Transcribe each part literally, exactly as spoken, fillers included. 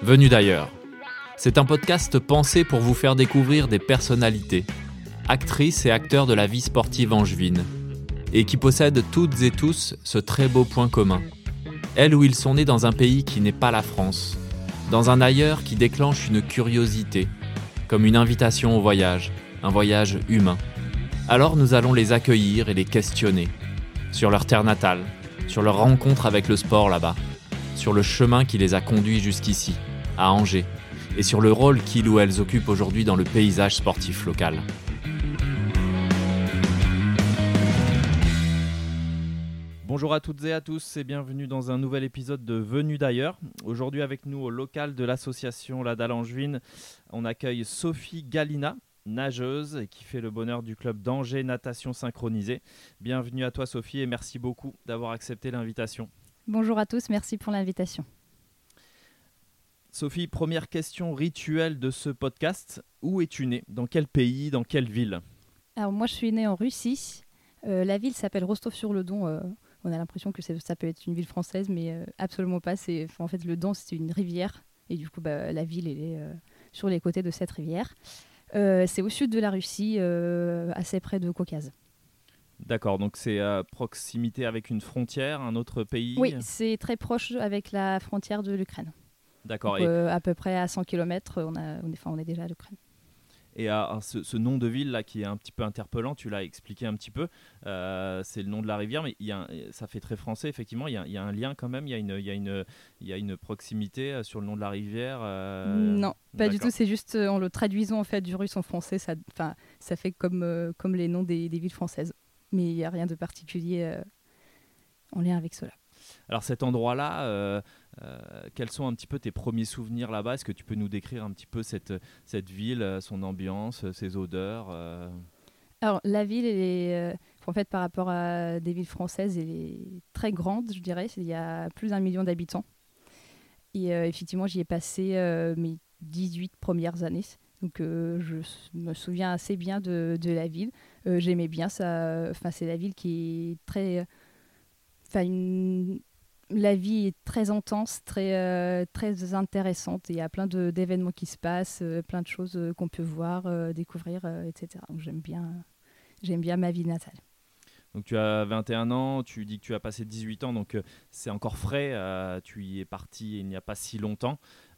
Venu d'ailleurs. C'est un podcast pensé pour vous faire découvrir des personnalités, actrices et acteurs de la vie sportive angevine, et qui possèdent toutes et tous ce très beau point commun. Elles ou ils sont nés dans un pays qui n'est pas la France, dans un ailleurs qui déclenche une curiosité, comme une invitation au voyage, un voyage humain. Alors nous allons les accueillir et les questionner, sur leur terre natale, sur leur rencontre avec le sport là-bas, sur le chemin qui les a conduits jusqu'ici, à Angers, et sur le rôle qu'ils ou elles occupent aujourd'hui dans le paysage sportif local. Bonjour à toutes et à tous et bienvenue dans un nouvel épisode de Venu d'ailleurs. Aujourd'hui avec nous au local de l'association La Dalle Angevine, on accueille Sophie Galina, nageuse et qui fait le bonheur du club d'Angers Natation Synchronisée. Bienvenue à toi Sophie et merci beaucoup d'avoir accepté l'invitation. Bonjour à tous, merci pour l'invitation. Sophie, première question rituelle de ce podcast. Où es-tu née ? Dans quel pays ? Dans quelle ville ? Alors moi je suis née en Russie. Euh, la ville s'appelle Rostov-sur-le-Don. Euh, on a l'impression que c'est, ça peut être une ville française, mais euh, absolument pas. C'est, en fait, le Don c'est une rivière et du coup bah, la ville elle est euh, sur les côtés de cette rivière. Euh, c'est au sud de la Russie, euh, assez près de Caucase. D'accord, donc c'est à proximité avec une frontière, un autre pays ? Oui, c'est très proche avec la frontière de l'Ukraine. D'accord. Donc, Et, euh, à peu près à cent kilomètres, on, a, on, est, enfin, on est déjà à l'Ukraine. et à, à ce, ce nom de ville là qui est un petit peu interpellant, tu l'as expliqué un petit peu, euh, c'est le nom de la rivière, mais il y a un, ça fait très français effectivement, il y a, il y a un lien quand même, il y a une, il y a une, il y a une proximité sur le nom de la rivière euh... Non, pas D'accord. du tout, c'est juste en le traduisant en fait du russe en français, ça, ça fait comme, euh, comme les noms des, des villes françaises, mais il n'y a rien de particulier euh, en lien avec cela. Alors cet endroit-là, euh, euh, quels sont un petit peu tes premiers souvenirs là-bas ? Est-ce que tu peux nous décrire un petit peu cette, cette ville, son ambiance, ses odeurs euh... Alors la ville, elle est, euh, en fait par rapport à des villes françaises, elle est très grande, je dirais. Il y a plus d'un million d'habitants. Et euh, effectivement, j'y ai passé euh, mes dix-huit premières années. Donc euh, je me souviens assez bien de, de la ville. Euh, j'aimais bien ça. Enfin, c'est la ville qui est très... Enfin, une... La vie est très intense, très, euh, très intéressante. Il y a plein de, d'événements qui se passent, euh, plein de choses euh, qu'on peut voir, euh, découvrir, euh, et cetera. Donc j'aime bien, j'aime bien ma ville natale. Donc tu as vingt et un ans, tu dis que tu as passé dix-huit ans, donc euh, c'est encore frais. Euh, tu y es parti il n'y a pas si longtemps.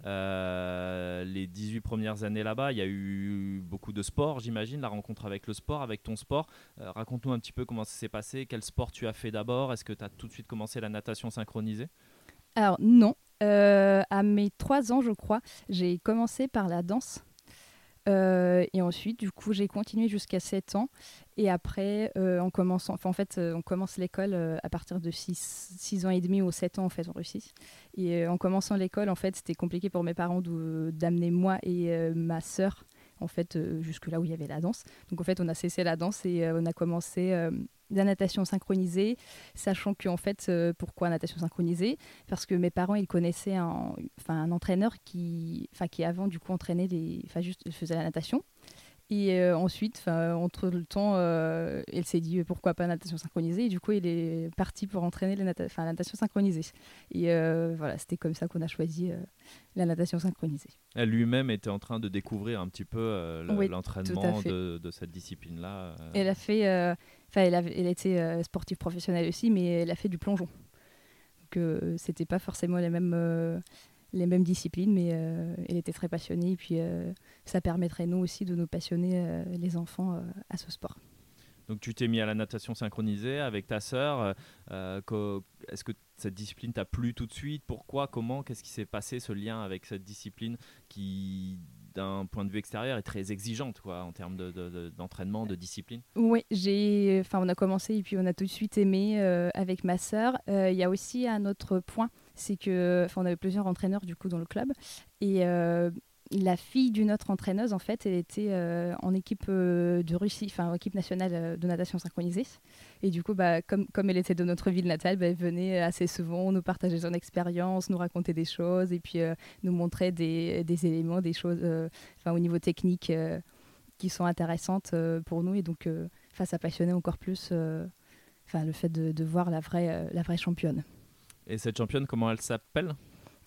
Euh, les dix-huit premières années là-bas, il y a eu beaucoup de sport, j'imagine, la rencontre avec le sport, avec ton sport. Euh, raconte-nous un petit peu comment ça s'est passé, quel sport tu as fait d'abord. Est-ce que tu as tout de suite commencé la natation synchronisée ? Alors non, euh, à mes trois ans je crois, j'ai commencé par la danse. Euh, et ensuite, du coup, j'ai continué jusqu'à sept ans. Et après, euh, en commençant, enfin, en fait, euh, on commence l'école euh, à partir de six ans et demi ou sept ans en fait en Russie. Et euh, en commençant l'école, en fait, c'était compliqué pour mes parents de, d'amener moi et euh, ma sœur en fait euh, jusque là où il y avait la danse. Donc en fait, on a cessé la danse et euh, on a commencé euh, la natation synchronisée, sachant que en fait, euh, pourquoi natation synchronisée ? Parce que mes parents, ils connaissaient un, enfin, un entraîneur qui, enfin, qui avant du coup entraînait les, enfin juste faisait la natation. Et euh, ensuite, entre le temps, euh, elle s'est dit pourquoi pas natation synchronisée. Et du coup, il est parti pour entraîner la, nata- la natation synchronisée. Et euh, voilà, c'était comme ça qu'on a choisi euh, la natation synchronisée. Elle lui-même était en train de découvrir un petit peu euh, le, oui, l'entraînement de, de cette discipline-là. Euh. Elle a fait, euh, elle, a, elle était euh, sportive professionnelle aussi, mais elle a fait du plongeon. Donc, euh, c'était pas forcément les mêmes. Euh, les mêmes disciplines, mais euh, elle était très passionnée et puis euh, ça permettrait nous aussi de nous passionner euh, les enfants euh, à ce sport. Donc tu t'es mis à la natation synchronisée avec ta sœur. Euh, co- est-ce que cette discipline t'a plu tout de suite ? Pourquoi ? Comment ? Qu'est-ce qui s'est passé, ce lien avec cette discipline qui, d'un point de vue extérieur, est très exigeante quoi, en termes de, de, de, d'entraînement, de discipline ? Oui, j'ai, enfin, on a commencé et puis on a tout de suite aimé euh, avec ma sœur. Il euh, y a aussi un autre point, c'est que, on avait plusieurs entraîneurs du coup dans le club et euh, la fille d'une autre entraîneuse, en fait, elle était euh, en équipe euh, de Russie, enfin en équipe nationale euh, de natation synchronisée. Et du coup, bah, comme, comme elle était de notre ville natale, bah, elle venait assez souvent nous partager son expérience, nous raconter des choses et puis euh, nous montrer des, des éléments, des choses euh, au niveau technique euh, qui sont intéressantes euh, pour nous. Et donc, euh, ça passionnait encore plus euh, le fait de, de voir la vraie, euh, la vraie championne. Et cette championne, comment elle s'appelle ?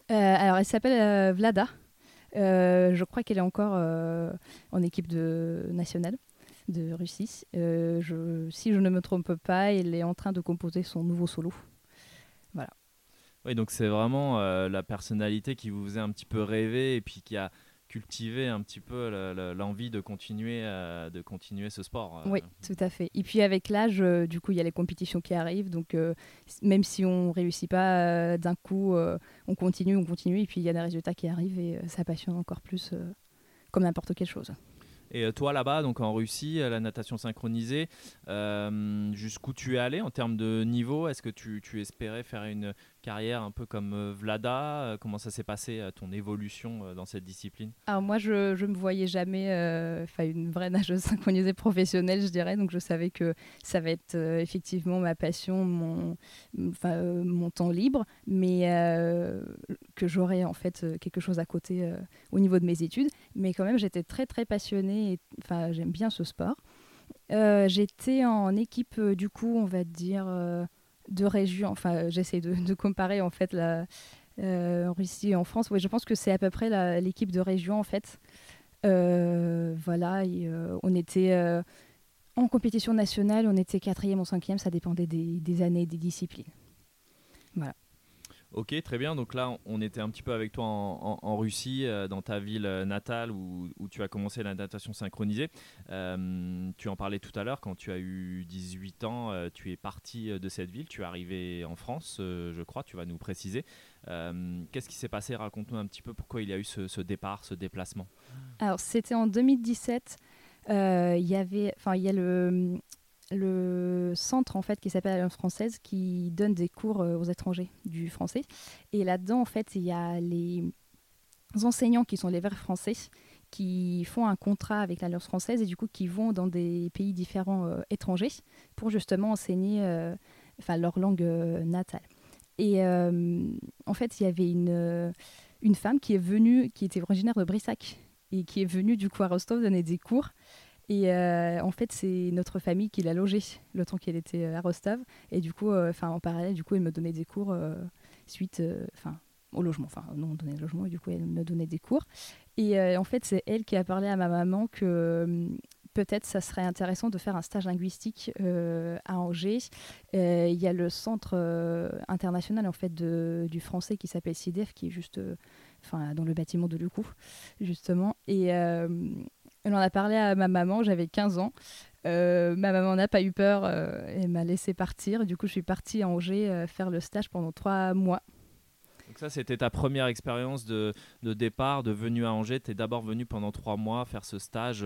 Euh, alors, elle s'appelle euh, Vlada. Euh, je crois qu'elle est encore euh, en équipe de nationale de Russie. Euh, je, si je ne me trompe pas, elle est en train de composer son nouveau solo. Voilà. Oui, donc c'est vraiment euh, la personnalité qui vous faisait un petit peu rêver et puis qui a cultivé un petit peu le- le- l'envie de continuer, euh, de continuer ce sport. euh. Oui, tout à fait. Et puis avec l'âge, euh, du coup, il y a les compétitions qui arrivent. Donc, euh, s- même si on réussit pas euh, d'un coup, euh, on continue, on continue. Et puis, il y a des résultats qui arrivent et euh, ça passionne encore plus, euh, comme n'importe quelle chose. Et euh, toi là-bas, donc en Russie, euh, la natation synchronisée, euh, jusqu'où tu es allé en termes de niveau? Est-ce que tu, tu espérais faire une carrière un peu comme euh, Vlada? Euh, Comment ça s'est passé, euh, ton évolution euh, dans cette discipline? Alors moi, je ne me voyais jamais euh, enfin, une vraie nageuse synchronisée professionnelle, je dirais. Donc je savais que ça va être euh, effectivement ma passion, mon, enfin, euh, mon temps libre, mais euh, que j'aurais en fait euh, quelque chose à côté euh, au niveau de mes études. Mais quand même, j'étais très très passionnée. Et, enfin, j'aime bien ce sport. Euh, j'étais en équipe, euh, du coup, on va dire, euh, de région. Enfin, j'essaie de, de comparer en fait la, euh, en Russie et en France. Oui, je pense que c'est à peu près la- l'équipe de région en fait. Euh, voilà, et, euh, on était euh, en compétition nationale, on était quatrième ou cinquième, ça dépendait des, des années, des disciplines. Voilà. Ok, très bien. Donc là, on on était un petit peu avec toi en, en- en Russie, euh, dans ta ville euh, natale où, où tu as commencé la natation synchronisée. Euh, tu en parlais tout à l'heure, quand tu as eu dix-huit ans, euh, tu es parti euh, de cette ville, tu es arrivé en France, euh, je crois, tu vas nous préciser. Euh, Qu'est-ce qui s'est passé? Raconte-nous un petit peu pourquoi il y a eu ce, ce départ, ce déplacement. Alors, c'était en deux mille dix-sept. euh, Il y avait, enfin, il y a le, le centre en fait qui s'appelle Alliance française qui donne des cours euh, aux étrangers du français. Et là-dedans, en fait, il y a les enseignants qui sont les Verts français qui font un contrat avec l'Alliance française et du coup qui vont dans des pays différents euh, étrangers pour justement enseigner euh, enfin, leur langue euh, natale. Et euh, en fait, il y avait une, euh, une femme qui est venue, qui était originaire de Brissac et qui est venue du coup à Rostov donner des cours. Et euh, en fait, c'est notre famille qui l'a logée le temps qu'elle était euh, à Rostov. Et du coup, euh, en parallèle, du coup, elle me donnait des cours euh, suite, enfin, au logement. Enfin, non, on donnait le logement et du coup, elle me donnait des cours. Et euh, en fait, c'est elle qui a parlé à ma maman que euh, peut-être ça serait intéressant de faire un stage linguistique euh, à Angers. Euh, Il y a le centre euh, international en fait de, du français qui s'appelle C I D E F, qui est juste, euh, enfin, dans le bâtiment de Lucou, justement. Et euh, elle en a parlé à ma maman, j'avais quinze ans. Euh, ma maman n'a pas eu peur, euh, elle m'a laissé partir. Du coup, je suis partie à Angers euh, faire le stage pendant trois mois. Donc ça, c'était ta première expérience de, de départ, de venue à Angers. Tu es d'abord venu pendant trois mois faire ce stage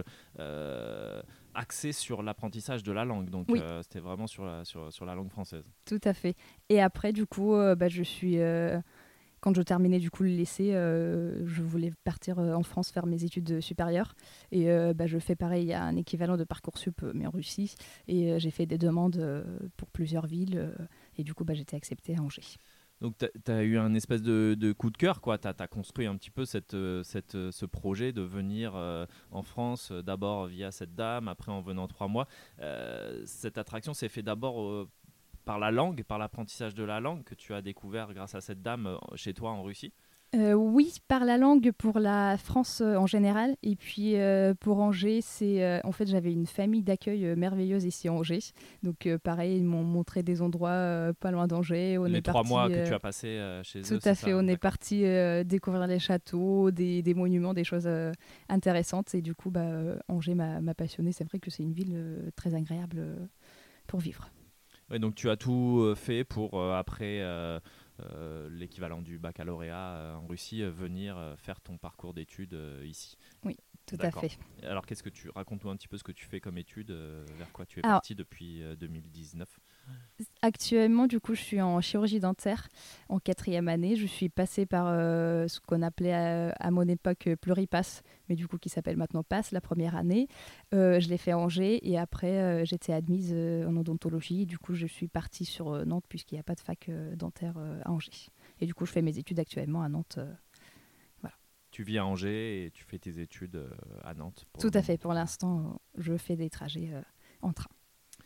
euh, axé sur l'apprentissage de la langue. Donc Oui. euh, c'était vraiment sur la, sur, sur la langue française. Tout à fait. Et après, du coup, euh, bah, je suis, euh, quand je terminais du coup le lycée, euh, je voulais partir euh, en France faire mes études supérieures. Et euh, bah, je fais pareil, il y a un équivalent de Parcoursup, euh, mais en Russie. Et euh, j'ai fait des demandes euh, pour plusieurs villes. euh, et du coup, bah, j'étais acceptée à Angers. Donc tu as eu un espèce de, de coup de cœur, quoi. Tu as construit un petit peu cette, euh, cette, euh, ce projet de venir euh, en France, euh, d'abord via cette dame, après en venant trois mois. Euh, cette attraction s'est faite d'abord euh, par la langue, par l'apprentissage de la langue que tu as découvert grâce à cette dame euh, chez toi en Russie. Euh, oui, par la langue pour la France euh, en général. Et puis euh, pour Angers, c'est euh, en fait j'avais une famille d'accueil euh, merveilleuse ici à Angers. Donc euh, pareil, ils m'ont montré des endroits euh, pas loin d'Angers. On Les est trois parti, mois que euh, tu as passé euh, chez tout eux, à c'est fait, ça? on est D'accord. parti euh, découvrir les châteaux, des, des monuments, des choses euh, intéressantes. Et du coup, bah, euh, Angers m'a m'a passionnée. C'est vrai que c'est une ville euh, très agréable euh, pour vivre. Ouais, donc tu as tout euh, fait pour, euh, après euh, euh, l'équivalent du baccalauréat euh, en Russie, euh, venir euh, faire ton parcours d'études euh, ici. Oui, tout à D'accord. fait. Alors qu'est-ce que tu racontes-nous un petit peu ce que tu fais comme études, euh, vers quoi tu es Alors, parti depuis euh, deux mille dix-neuf? actuellement, du coup, je suis en chirurgie dentaire en quatrième année. Je suis passée par euh, ce qu'on appelait à, à mon époque euh, Pluripass, mais du coup qui s'appelle maintenant Pass, la première année. Euh, je l'ai fait à Angers et après euh, j'étais admise euh, en odontologie. Du coup, je suis partie sur euh, Nantes puisqu'il n'y a pas de fac euh, dentaire euh, à Angers. Et du coup, je fais mes études actuellement à Nantes. euh, voilà. Tu vis à Angers et tu fais tes études euh, à Nantes pour Tout le à moment. fait. Pour l'instant, euh, je fais des trajets euh, en train.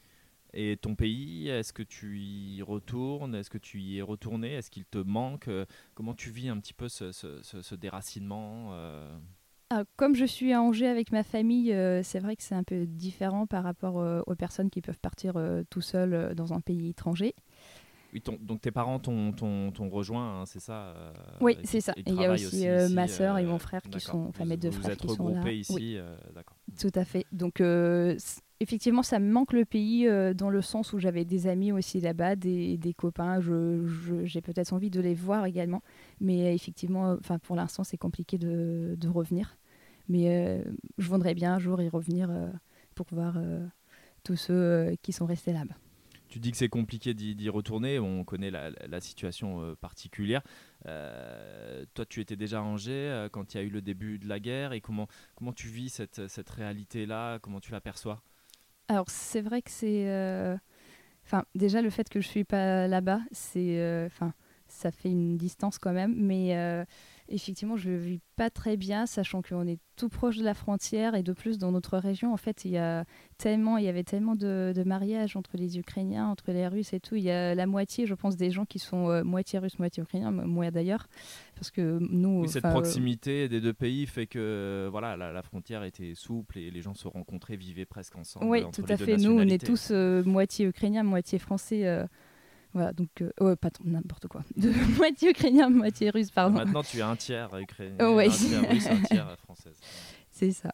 Et ton pays, est-ce que tu y retournes? Est-ce que tu y es retourné? Est-ce qu'il te manque? Euh, Comment tu vis un petit peu ce, ce, ce, ce déracinement euh Ah, comme je suis à Angers avec ma famille, euh, c'est vrai que c'est un peu différent par rapport euh, aux personnes qui peuvent partir euh, tout seuls euh, dans un pays étranger. Oui, ton- donc tes parents t'ont, t'ont, t'ont rejoint, hein, c'est ça euh, Oui, et c'est qui- ça. ils Et il y a travaillent aussi euh, ici, ma sœur et euh, mon frère qui d'accord. sont, enfin Vous, mes deux vous frères êtes qui sont là. regroupés Oui, ici, euh, d'accord. tout à fait. Donc euh, c- effectivement, ça me manque le pays euh, dans le sens où j'avais des amis aussi là-bas, des, des copains. Je, je- j'ai peut-être envie de les voir également, mais euh, effectivement, euh, enfin pour l'instant, c'est compliqué de, de revenir. Mais euh, je voudrais bien un jour y revenir euh, pour voir euh, tous ceux euh, qui sont restés là-bas. Tu dis que c'est compliqué d'y, d'y retourner, on connaît la, la- la situation euh, particulière. Euh, toi, tu étais déjà à Angers euh, quand il y a eu le début de la guerre, et comment, comment tu vis cette, cette réalité-là? Comment tu l'aperçois? Alors c'est vrai que c'est, euh, enfin déjà le fait que je suis pas là-bas, c'est, euh, enfin ça fait une distance quand même, mais euh, effectivement je le vis pas très bien, sachant qu'on est tout proche de la frontière et de plus dans notre région en fait il y a tellement, il y avait tellement de, de mariages entre les Ukrainiens, entre les Russes et tout, il y a la moitié je pense des gens qui sont euh, moitié russes, moitié ukrainiens, m- moi d'ailleurs, parce que nous, Oui, cette enfin euh, proximité des deux pays fait que euh, voilà, la, la frontière était souple et les gens se rencontraient, vivaient presque ensemble oui tout entre les à deux fait, nous on est nationalités. tous euh, moitié ukrainiens, moitié français. euh, Voilà, donc, euh, oh, pardon, n'importe quoi. De moitié ukrainien, moitié russe, pardon. Maintenant, tu es un tiers Oh, ukrainien, ouais. un tiers russe, un tiers française. C'est ça.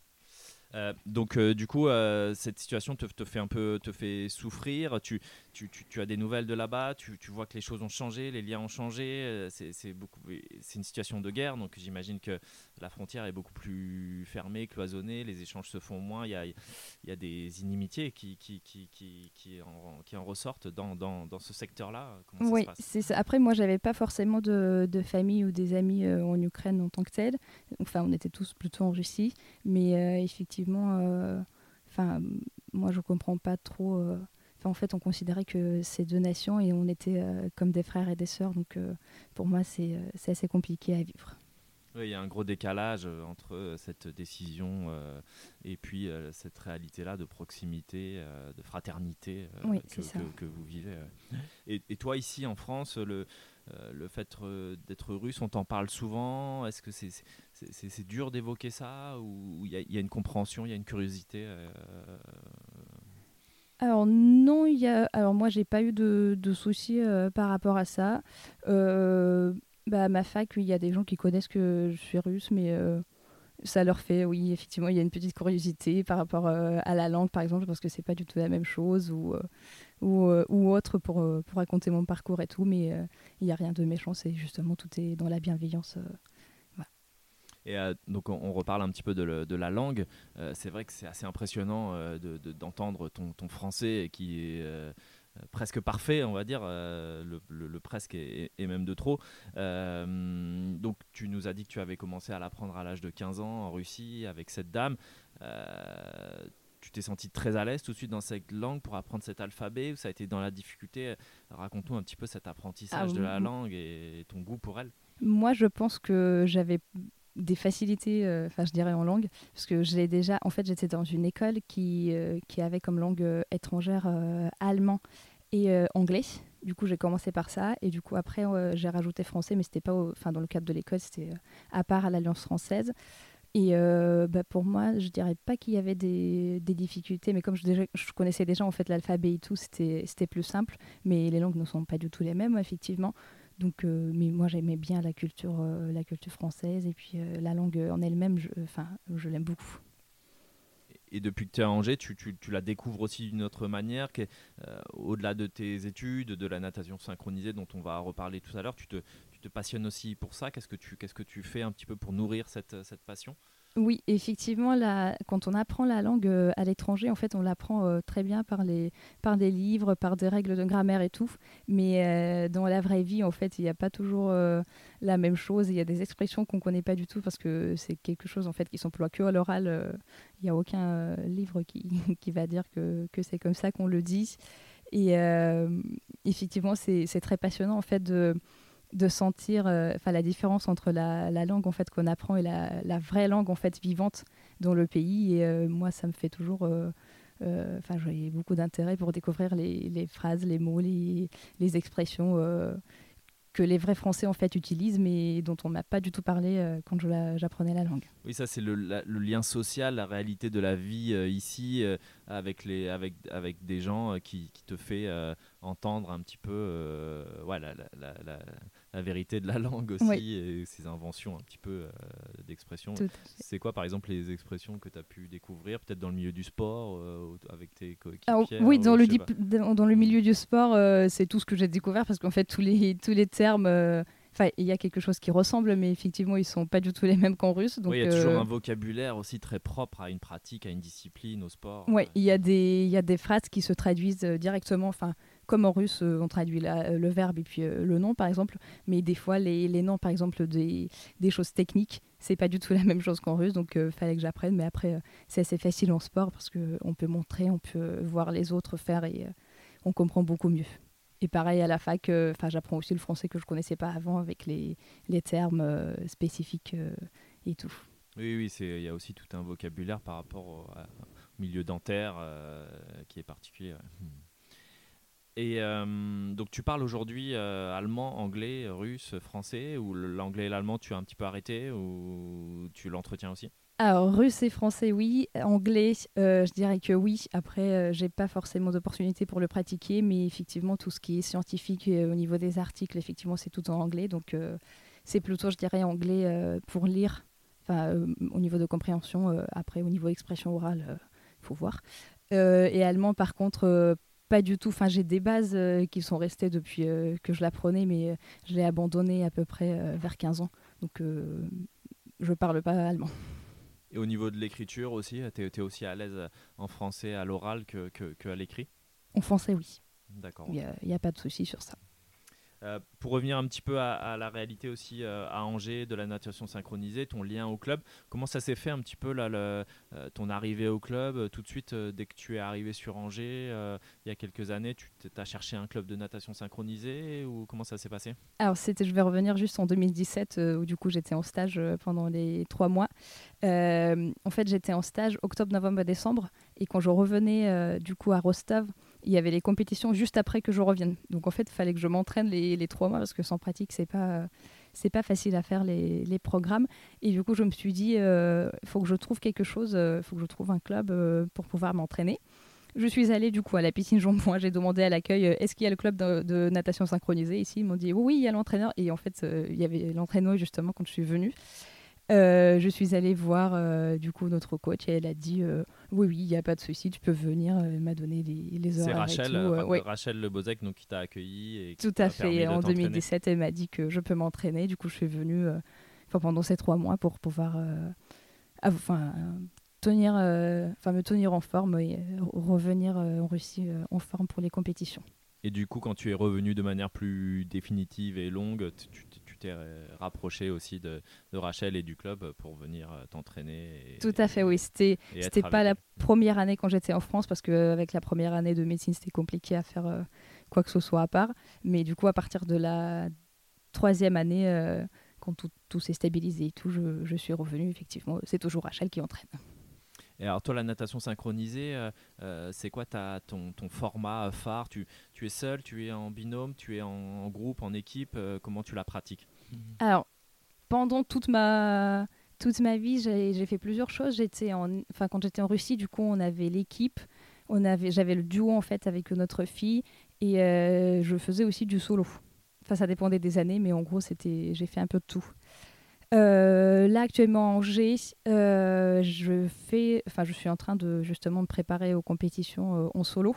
Euh, donc euh, du coup, euh, cette situation te, te fait un peu, te fait souffrir. Tu, tu, tu, tu as des nouvelles de là-bas. Tu, tu vois que les choses ont changé, les liens ont changé. euh, C'est, c'est beaucoup, c'est une situation de guerre, donc j'imagine que la frontière est beaucoup plus fermée, cloisonnée. Les échanges se font moins. Il y a, il y a des inimitiés qui, qui, qui, qui, qui, en, qui en ressortent dans, dans, dans ce secteur-là. Comment ça se Oui, passe? c'est ça. Après, moi, j'avais pas forcément de, de famille ou des amis euh, en Ukraine en tant que tel. Enfin, on était tous plutôt en Russie. Mais euh, effectivement, euh, enfin, moi, je comprends pas trop. euh, Enfin, en fait, on considérait que ces deux nations et on était euh, comme des frères et des sœurs. Donc, euh, pour moi, c'est euh, c'est assez compliqué à vivre. Oui, il y a un gros décalage euh, entre euh, cette décision euh, et puis euh, cette réalité-là de proximité, euh, de fraternité euh, Oui, que, c'est ça. que- que vous vivez. euh. Et, et toi, ici en France, le, euh, le fait euh, d'être russe, on t'en parle souvent. Est-ce que c'est, c'est, c'est- c'est dur d'évoquer ça, ou il y, a- il y a une compréhension, il y a une curiosité euh, Alors non, il y a... Alors moi, j'ai pas eu de, de soucis euh, par rapport à ça. Euh, bah, à ma fac, oui, il y a des gens qui connaissent que je suis russe, mais euh, ça leur fait, oui, effectivement, il y a une petite curiosité par rapport euh, à la langue, par exemple, parce que c'est pas du tout la même chose, ou, euh, ou, euh, ou autre pour, euh, pour raconter mon parcours et tout, mais euh, il n'y a rien de méchant, c'est justement tout est dans la bienveillance. euh, voilà. Et euh, donc on, on reparle un petit peu de, le- de la langue. Euh, c'est vrai que c'est assez impressionnant euh, de- de- d'entendre ton, ton français qui est euh, euh, presque parfait, on va dire, euh, le, le- le presque est, est même de trop. Euh, donc tu nous as dit que tu avais commencé à l'apprendre à l'âge de quinze ans en Russie avec cette dame. Euh, Tu t'es senti très à l'aise tout de suite dans cette langue pour apprendre cet alphabet, ou ça a été dans la difficulté? Raconte-nous un petit peu cet Ah, apprentissage de la m- langue et ton goût pour elle. Moi, je pense que j'avais des facilités, euh, enfin je dirais en langue, parce que j'ai déjà, en fait, j'étais dans une école qui, euh, qui avait comme langue euh, étrangère euh, allemand et euh, anglais. Du coup, j'ai commencé par ça, et du coup après, euh, j'ai rajouté français, mais c'était pas, au- enfin dans le cadre de l'école, c'était euh, à part à l'Alliance française. Et euh, bah, pour moi, je dirais pas qu'il y avait des, des difficultés, mais comme je, déjà, je connaissais déjà en fait l'alphabet et tout, c'était c'était plus simple. Mais les langues ne sont pas du tout les mêmes, effectivement. Donc, euh, mais moi, j'aimais bien la culture, euh, la culture française, et puis euh, la langue en elle-même, je, enfin, je l'aime beaucoup. Et depuis que tu es à Angers, tu, tu- tu la découvres aussi d'une autre manière, qui est, euh, au-delà de tes études, de la natation synchronisée dont on va reparler tout à l'heure. Tu te, tu te passionnes aussi pour ça. Qu'est-ce que tu, qu'est-ce que tu fais un petit peu pour nourrir cette, cette passion? Oui, effectivement, la- quand on apprend la langue euh, à l'étranger, en fait, on l'apprend euh, très bien par les, par des livres, par des règles de grammaire et tout. Mais euh, dans la vraie vie, en fait, il n'y a pas toujours euh, la même chose. Il y a des expressions qu'on ne connaît pas du tout parce que c'est quelque chose en fait qui s'emploie que à l'oral. euh, Il n'y a aucun euh, livre qui, qui va dire que, que c'est comme ça qu'on le dit. Et euh, effectivement, c'est c'est très passionnant en fait de de sentir euh, enfin la différence entre la, la langue en fait qu'on apprend et la, la vraie langue en fait vivante dans le pays, et euh, moi ça me fait toujours euh, Enfin, euh, j'avais beaucoup d'intérêt pour découvrir les, les phrases, les mots, les, les expressions euh, que les vrais Français en fait utilisent, mais dont on m'a pas du tout parlé euh, quand je la, j'apprenais la langue. Oui, ça c'est le, la, le lien social, la réalité de la vie euh, ici, euh, avec, les, avec, avec des gens euh, qui, qui te fait euh, entendre un petit peu euh, ouais, la, la, la, la, la vérité de la langue aussi, oui. Et ses inventions un petit peu euh, d'expression. C'est quoi par exemple les expressions que tu as pu découvrir, peut-être dans le milieu du sport, euh, avec tes coéquipiers? Alors, oui, dans le, dip- dans, dans le milieu du sport, euh, c'est tout ce que j'ai découvert, parce qu'en fait tous les, tous les termes... Euh, Enfin, il y a quelque chose qui ressemble, mais effectivement, ils ne sont pas du tout les mêmes qu'en russe. Donc, oui, il y a euh... toujours un vocabulaire aussi très propre à une pratique, à une discipline, au sport. Oui, il y a des, il y a des phrases qui se traduisent directement, enfin, comme en russe, on traduit la, le verbe et puis euh, le nom, par exemple. Mais des fois, les, les noms, par exemple, des, des choses techniques, c'est pas du tout la même chose qu'en russe. Donc, il euh, fallait que j'apprenne. Mais après, euh, c'est assez facile en sport parce qu'on peut montrer, on peut voir les autres faire et euh, on comprend beaucoup mieux. Et pareil à la fac, euh, j'apprends aussi le français que je ne connaissais pas avant avec les, les termes euh, spécifiques euh, et tout. Oui, oui, il y a aussi tout un vocabulaire par rapport au, à, au milieu dentaire euh, qui est particulier. Ouais. Et euh, donc tu parles aujourd'hui euh, allemand, anglais, russe, français, ou l'anglais et l'allemand tu as un petit peu arrêté, ou tu l'entretiens aussi? Alors, russe et français, oui. Anglais, euh, je dirais que oui. Après, euh, j'ai pas forcément d'opportunité pour le pratiquer, mais effectivement, tout ce qui est scientifique euh, au niveau des articles, effectivement, c'est tout en anglais. Donc, euh, c'est plutôt, je dirais, anglais euh, pour lire, enfin, euh, au niveau de compréhension. Euh, après, au niveau expression orale, il euh, faut voir. Euh, et allemand, par contre, euh, pas du tout. Enfin, j'ai des bases euh, qui sont restées depuis euh, que je l'apprenais, mais euh, je l'ai abandonné à peu près euh, vers quinze ans. Donc, euh, je parle pas allemand. Et au niveau de l'écriture aussi, tu es aussi à l'aise en français à l'oral que, que, que à l'écrit? En français, oui. D'accord. Il n'y a, a pas de souci sur ça. Euh, pour revenir un petit peu à, à la réalité aussi euh, à Angers de la natation synchronisée, ton lien au club, comment ça s'est fait un petit peu là, le, euh, ton arrivée au club euh, tout de suite euh, dès que tu es arrivé sur Angers euh, il y a quelques années, tu as cherché un club de natation synchronisée ou comment ça s'est passé? Alors c'était, je vais revenir juste en deux mille dix-sept euh, où du coup j'étais en stage euh, pendant les trois mois. Euh, en fait j'étais en stage octobre, novembre, décembre et quand je revenais euh, du coup à Rostov, il y avait les compétitions juste après que je revienne. Donc en fait, il fallait que je m'entraîne les, les trois mois parce que sans pratique, c'est pas, c'est pas facile à faire les, les programmes. Et du coup, je me suis dit, il euh, faut que je trouve quelque chose, il euh, faut que je trouve un club euh, pour pouvoir m'entraîner. Je suis allée du coup à la piscine Jean-Bouin, j'ai demandé à l'accueil, euh, est-ce qu'il y a le club de, de natation synchronisée ici? Ils m'ont dit, oui, oui, il y a l'entraîneur. Et en fait, euh, il y avait l'entraîneur justement quand je suis venue. Euh, je suis allée voir euh, du coup notre coach et elle a dit euh, oui oui il n'y a pas de souci, tu peux venir. Elle m'a donné les, les horaires. C'est Rachel, et tout. Euh, ouais. Rachel Le Bozek donc qui t'a accueilli et qui tout t'a à fait. En deux mille dix-sept, elle m'a dit que je peux m'entraîner. Du coup, je suis venue euh, pendant ces trois mois pour pouvoir euh, enfin tenir, enfin euh, me tenir en forme et revenir euh, en Russie euh, en forme pour les compétitions. Et du coup, quand tu es revenu de manière plus définitive et longue, tu, tu t'es rapproché aussi de, de Rachel et du club pour venir t'entraîner. Et, Tout à fait, oui. C'était, c'était pas la première année quand j'étais en France parce qu'avec la première année de médecine, c'était compliqué à faire euh, quoi que ce soit à part. Mais du coup, à partir de la troisième année, euh, quand tout, tout s'est stabilisé et tout, je, je suis revenue. Effectivement, c'est toujours Rachel qui entraîne. Et alors toi, la natation synchronisée, euh, euh, c'est quoi ta, ton, ton format phare? tu, tu es seul, tu es en binôme, tu es en, en groupe, en équipe? euh, Comment tu la pratiques? Alors, pendant toute ma, toute ma vie, j'ai, j'ai fait plusieurs choses. J'étais en, enfin, quand j'étais en Russie, du coup, on avait l'équipe, on avait, j'avais le duo en fait avec notre fille et euh, je faisais aussi du solo. Enfin, ça dépendait des années, mais en gros, c'était, j'ai fait un peu de tout. Euh, là actuellement à Angers, euh, je fais, enfin je suis en train de justement me préparer aux compétitions euh, en solo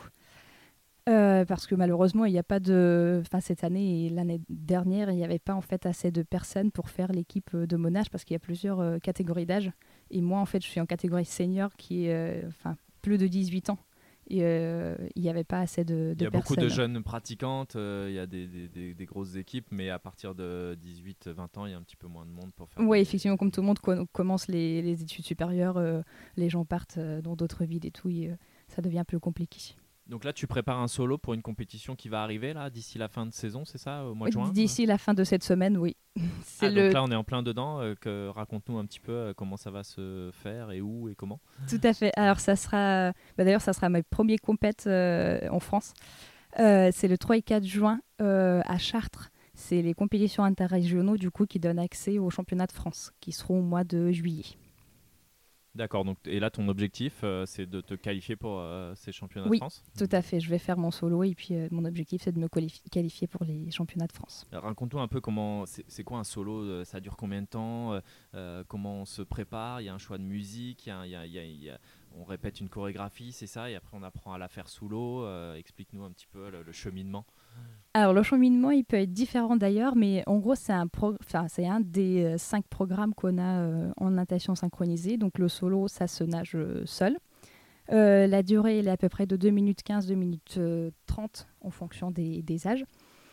euh, parce que malheureusement il n'y a pas de, enfin cette année et l'année dernière il n'y avait pas en fait assez de personnes pour faire l'équipe de mon âge parce qu'il y a plusieurs euh, catégories d'âge et moi en fait je suis en catégorie senior qui est, enfin euh, plus de dix-huit ans. Et euh, il n'y avait pas assez de, de personnes. Il y a beaucoup de jeunes pratiquantes, euh, il y a des, des, des, des grosses équipes, mais à partir de dix-huit vingt ans, il y a un petit peu moins de monde pour faire. Oui, des... effectivement, comme tout le monde co- commence les, les études supérieures, euh, les gens partent euh, dans d'autres villes et tout, et, euh, ça devient plus compliqué. Donc là, tu prépares un solo pour une compétition qui va arriver là d'ici la fin de saison, c'est ça, au mois de juin? D'ici la fin de cette semaine, oui. C'est ah, le... Donc là, on est en plein dedans. Euh, que... Raconte-nous un petit peu euh, comment ça va se faire et où et comment. Tout à fait. Alors ça sera, bah, d'ailleurs, ça sera mes premiers compètes euh, en France. Euh, c'est le trois et quatre juin euh, à Chartres. C'est les compétitions interrégionaux du coup qui donnent accès aux championnats de France, qui seront au mois de juillet. D'accord, donc, et là ton objectif euh, c'est de te qualifier pour euh, ces championnats oui, de France? Oui, tout à fait, je vais faire mon solo et puis euh, mon objectif c'est de me qualifi- qualifier pour les championnats de France. Alors, raconte-nous un peu comment, c'est, c'est quoi un solo, ça dure combien de temps, euh, comment on se prépare, il y a un choix de musique, il y a, il y a, il y a, il y a, on répète une chorégraphie, c'est ça, et après on apprend à la faire sous l'eau, euh, explique-nous un petit peu le, le cheminement. Alors le cheminement il peut être différent d'ailleurs, mais en gros c'est un, pro- c'est un des euh, cinq programmes qu'on a euh, en natation synchronisée. Donc le solo ça se nage euh, seul. Euh, la durée elle est à peu près de deux minutes quinze, deux minutes trente en fonction des, des âges.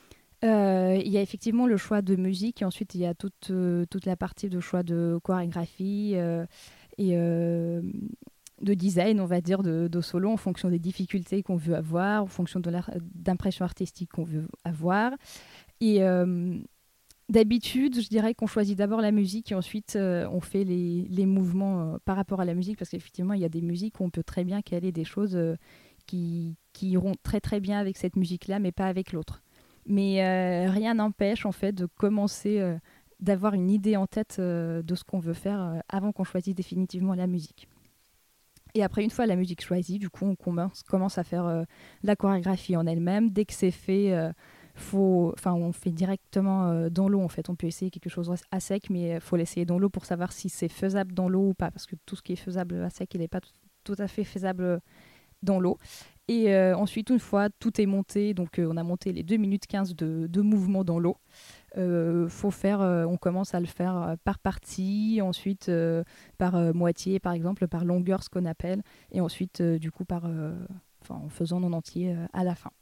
Euh, il y a effectivement le choix de musique et ensuite il y a toute, euh, toute la partie de choix de chorégraphie euh, et euh, de design, on va dire, de, de solo en fonction des difficultés qu'on veut avoir, en fonction de d'impression artistique qu'on veut avoir. Et euh, d'habitude, je dirais qu'on choisit d'abord la musique et ensuite euh, on fait les, les mouvements euh, par rapport à la musique, parce qu'effectivement, il y a des musiques où on peut très bien caler des choses euh, qui, qui iront très très bien avec cette musique-là, mais pas avec l'autre. Mais euh, rien n'empêche en fait de commencer, euh, d'avoir une idée en tête euh, de ce qu'on veut faire euh, avant qu'on choisisse définitivement la musique. Et après, une fois la musique choisie, du coup, on commence, commence à faire euh, la chorégraphie en elle-même. Dès que c'est fait, euh, faut, on fait directement euh, dans l'eau. En fait, on peut essayer quelque chose à sec, mais il faut l'essayer dans l'eau pour savoir si c'est faisable dans l'eau ou pas. Parce que tout ce qui est faisable à sec, il n'est pas tout, tout à fait faisable dans l'eau. Et euh, ensuite, une fois tout est monté, donc euh, on a monté les deux minutes quinze de, de mouvement dans l'eau. Euh, faut faire, euh, on commence à le faire euh, par partie, ensuite euh, par euh, moitié, par exemple, par longueur, ce qu'on appelle, et ensuite, euh, du coup, par, euh, en faisant en entier euh, à la fin.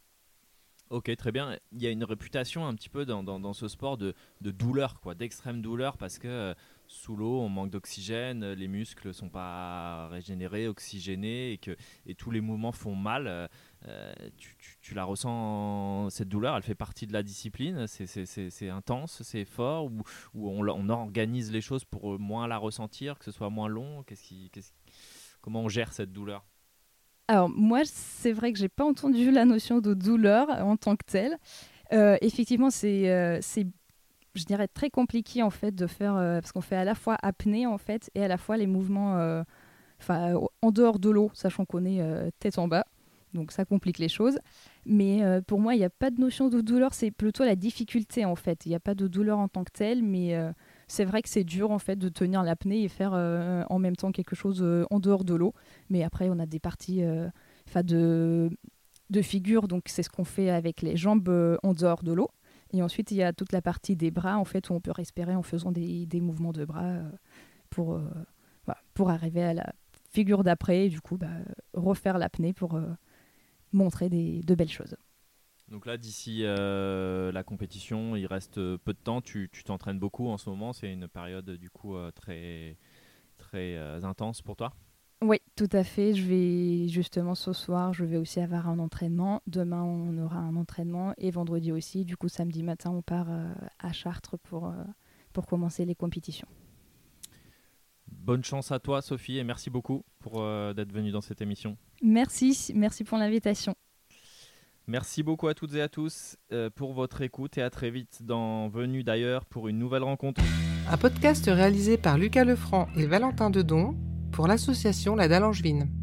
Ok, très bien. Il y a une réputation un petit peu dans, dans, dans ce sport de, de douleur, quoi, d'extrême douleur, parce que euh, sous l'eau, on manque d'oxygène, les muscles ne sont pas régénérés, oxygénés, et que et tous les mouvements font mal. Euh, tu, tu, tu la ressens, cette douleur, elle fait partie de la discipline, c'est, c'est, c'est, c'est intense, c'est fort, ou, ou on, on organise les choses pour moins la ressentir, que ce soit moins long. Qu'est-ce qui, qu'est-ce, comment on gère cette douleur? Alors moi, c'est vrai que j'ai pas entendu la notion de douleur en tant que telle. Euh, effectivement, c'est, euh, c'est, je dirais, très compliqué en fait de faire, euh, parce qu'on fait à la fois apnée en fait et à la fois les mouvements, euh, enfin en dehors de l'eau, sachant qu'on est euh, tête en bas, donc ça complique les choses. Mais euh, pour moi, il n'y a pas de notion de douleur, c'est plutôt la difficulté en fait. Il n'y a pas de douleur en tant que telle, mais euh, c'est vrai que c'est dur en fait de tenir l'apnée et faire euh, en même temps quelque chose euh, en dehors de l'eau. Mais après, on a des parties euh, de, de figure, donc c'est ce qu'on fait avec les jambes euh, en dehors de l'eau. Et ensuite, il y a toute la partie des bras en fait où on peut respirer en faisant des, des mouvements de bras euh, pour, euh, voilà, pour arriver à la figure d'après et du coup bah, refaire l'apnée pour euh, montrer des, de belles choses. Donc là, d'ici euh, la compétition, il reste peu de temps. Tu, tu t'entraînes beaucoup en ce moment. C'est une période du coup euh, très, très euh, intense pour toi? Oui, tout à fait. Je vais justement ce soir, je vais aussi avoir un entraînement. Demain, on aura un entraînement et vendredi aussi. Du coup, samedi matin, on part euh, à Chartres pour, euh, pour commencer les compétitions. Bonne chance à toi, Sophie, et merci beaucoup pour euh, d'être venue dans cette émission. Merci, merci pour l'invitation. Merci beaucoup à toutes et à tous euh, pour votre écoute et à très vite dans Venus d'ailleurs pour une nouvelle rencontre. Un podcast réalisé par Lucas Lefranc et Valentin Dedon pour l'association La Dalle Angevine.